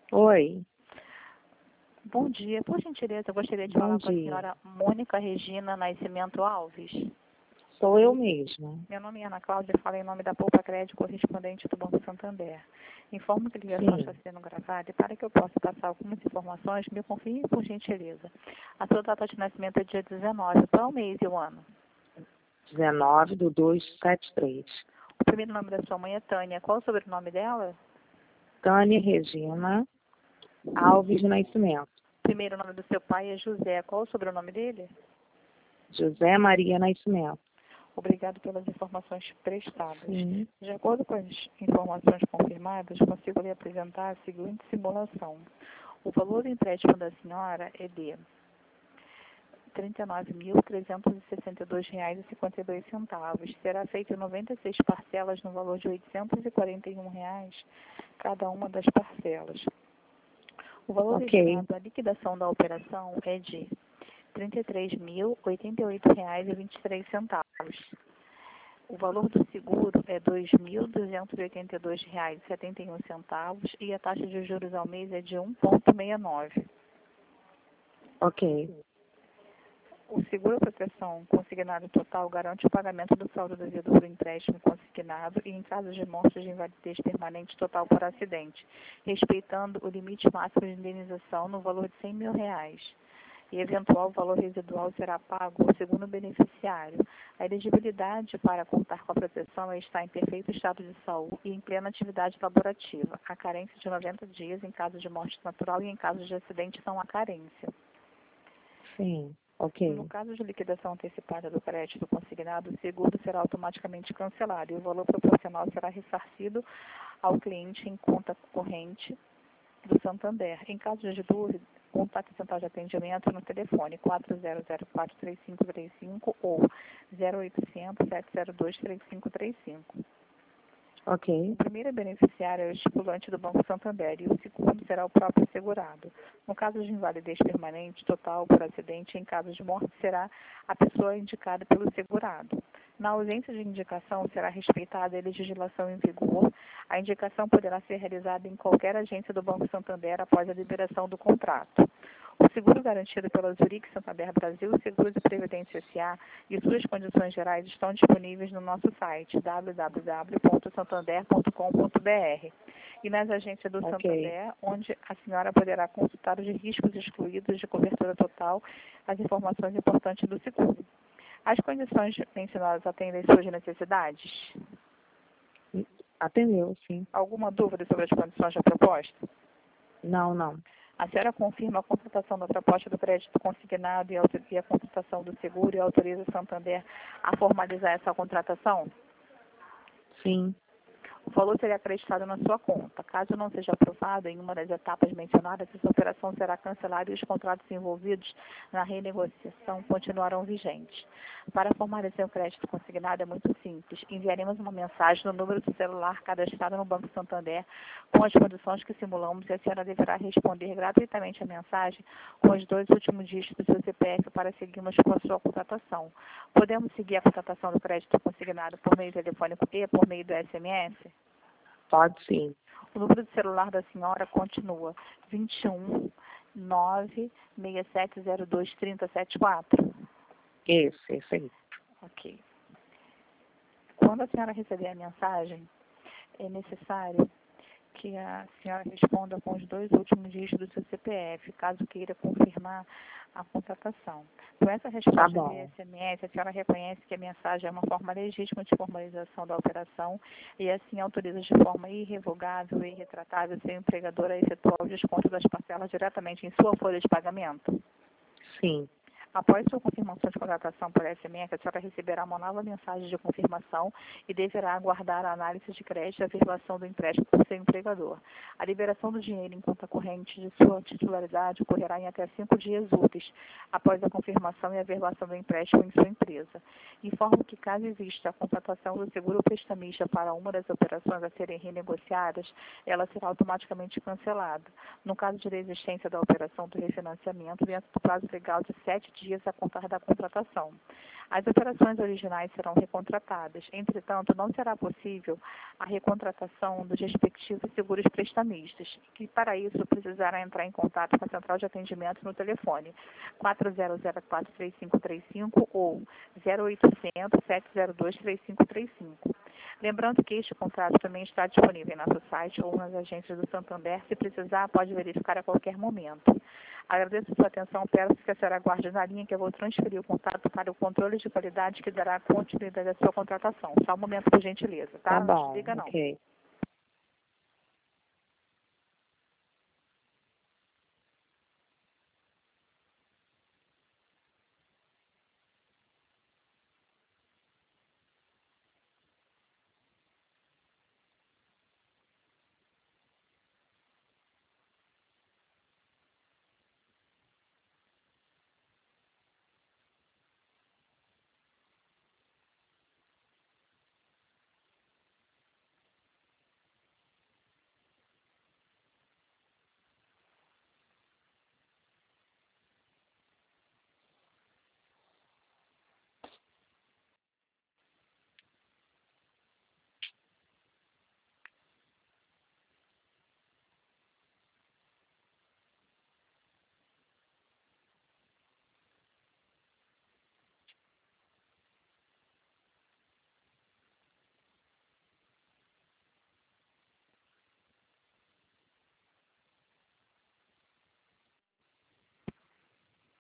Oi, Bom dia. Por gentileza, eu gostaria de bom falar com a dia. senhora Mônica Regina Nascimento Alves. Sou eu mesma. Meu nome é Ana Cláudia, falo em nome da Poupa Crédito, correspondente do Banco Santander. Informo que a ligação está Sim, sendo gravada e para que eu possa passar algumas informações, me confirme por gentileza. A sua data de nascimento é dia 19, qual é o mês e o ano? 19/2/73. O primeiro nome da sua mãe é Tânia, qual é o sobrenome dela? Tânia Regina Alves de Nascimento. O primeiro nome do seu pai é José, qual é o sobrenome dele? José Maria Nascimento. Obrigado pelas informações prestadas. Sim, De acordo com as informações confirmadas, consigo lhe apresentar a seguinte simulação. O valor do empréstimo da senhora é de R$ 39.362,52. Será feito em 96 parcelas no valor de R$ 841 cada uma das parcelas. O valor ok, destinado à liquidação da operação é de R$ 33.088,23. O valor do seguro é R$ 2.282,71 e a taxa de juros ao mês é de 1,69. ok, O seguro-proteção consignado total garante o pagamento do saldo devedor do empréstimo consignado e em caso de morte de invalidez permanente total por acidente, respeitando o limite máximo de indenização no valor de R$ 100 mil. E eventual valor residual será pago ao segundo beneficiário. A elegibilidade para contar com a proteção é estar em perfeito estado de saúde e em plena atividade laborativa. A carência de 90 dias em caso de morte natural e em caso de acidente não há carência. sim, ok, No caso de liquidação antecipada do crédito consignado, o seguro será automaticamente cancelado e o valor proporcional será ressarcido ao cliente em conta corrente do Santander. Em caso de dúvida, contate a central de atendimento no telefone 4004-3535 ou 0800-702-3535. ok, O primeiro beneficiário é o estipulante do Banco Santander e o segundo será o próprio segurado. No caso de invalidez permanente, total por acidente, em caso de morte, será a pessoa indicada pelo segurado. Na ausência de indicação, será respeitada a legislação em vigor. A indicação poderá ser realizada em qualquer agência do Banco Santander após a liberação do contrato. O seguro garantido pela Zurich Santander Brasil, Seguros e Previdência S.A. e suas condições gerais estão disponíveis no nosso site www.santander.com.br e nas agências do ok. Santander, onde a senhora poderá consultar os riscos excluídos de cobertura total, as informações importantes do seguro. As condições mencionadas atendem às suas necessidades? Atendeu, sim. Alguma dúvida sobre as condições da proposta? Não, não. A senhora confirma a contratação da proposta do crédito consignado e a contratação do seguro e autoriza o Santander a formalizar essa contratação? Sim, O valor será acreditado na sua conta. Caso não seja aprovado em uma das etapas mencionadas, essa operação será cancelada e os contratos envolvidos na renegociação continuarão vigentes. Para formalizar o crédito consignado é muito simples. Enviaremos uma mensagem no número do celular cadastrado no Banco Santander com as condições que simulamos e a senhora deverá responder gratuitamente a mensagem com os 2 últimos dígitos do seu CPF para seguirmos com a sua contratação. Podemos seguir a contratação do crédito consignado por meio telefônico e por meio do SMS? pode sim. O número de celular da senhora continua 21 96702 3074. Esse aí. Ok. Quando a senhora receber a mensagem, é necessário que a senhora responda com os 2 últimos dígitos do seu CPF, caso queira confirmar a contratação. Com essa Tá resposta de bom, SMS, a senhora reconhece que a mensagem é uma forma legítima de formalização da operação e assim autoriza de forma irrevogável e irretratável seu empregador a efetuar o desconto das parcelas diretamente em sua folha de pagamento. sim, Após sua confirmação de contratação por SMS, a senhora receberá uma nova mensagem de confirmação e deverá aguardar a análise de crédito e a averbação do empréstimo por seu empregador. A liberação do dinheiro em conta corrente de sua titularidade ocorrerá em até 5 dias úteis após a confirmação e a averbação do empréstimo em sua empresa. Informo que, caso exista a contratação do seguro prestamista para uma das operações a serem renegociadas, ela será automaticamente cancelada. No caso de existência da operação do refinanciamento, dentro do prazo legal de 7 dias dias a contar da contratação. As operações originais serão recontratadas. Entretanto, não será possível a recontratação dos respectivos seguros prestamistas, que para isso precisará entrar em contato com a central de atendimento no telefone 4004-3535 ou 0800-702-3535. Lembrando que este contrato também está disponível em nosso site ou nas agências do Santander. Se precisar, pode verificar a qualquer momento. Agradeço a sua atenção. Peço que a senhora aguarde na linha que eu vou transferir o contato para o controle de qualidade que dará continuidade à sua contratação. Só um momento, por gentileza, tá? Tá Não bom, desliga, não. ok.